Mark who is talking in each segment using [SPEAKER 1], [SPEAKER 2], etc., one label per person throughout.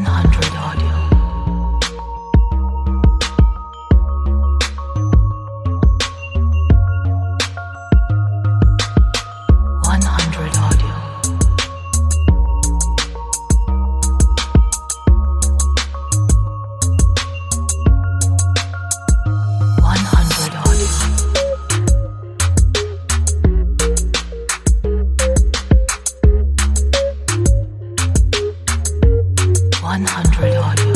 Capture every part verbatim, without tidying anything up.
[SPEAKER 1] one hundred audio. one hundred audio. one hundred audio. one hundred audio.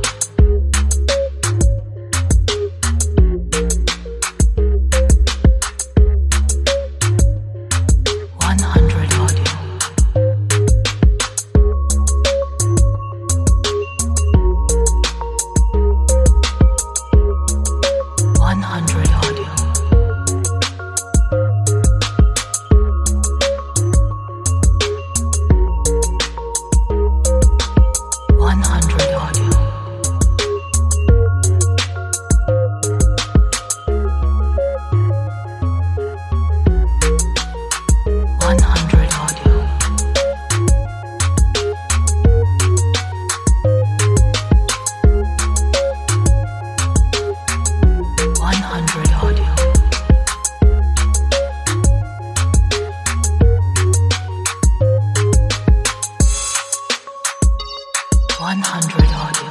[SPEAKER 1] one hundred audio. one hundred audio. one hundred audio. one hundred audio. one hundred audio. one hundred audio.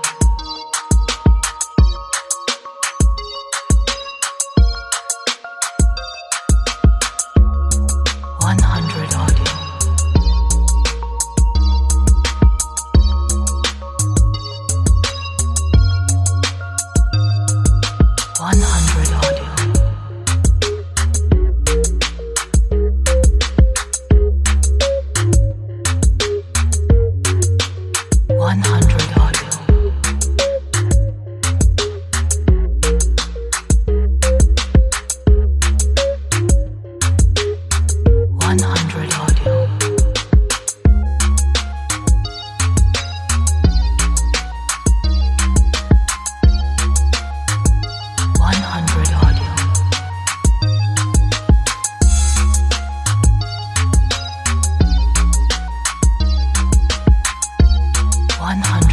[SPEAKER 1] one hundred audio. one hundred audio. one hundred audio. one hundred audio. one hundred audio. one hundred